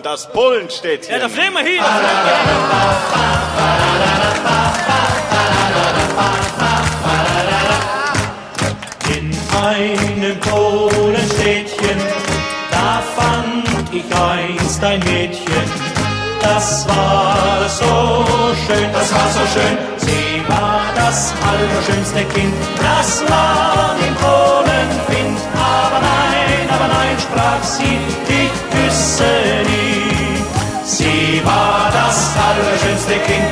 Das Bullenstädtchen. Ja, da fliegen wir hin. In einem Polenstädtchen, da fand ich einst ein Mädchen. Das war so schön, das war so schön. Sie war das allerschönste Kind, das man in Polen findet. Aber nein, sprach sie, ich küsse nie. Sie war das allerschönste Kind,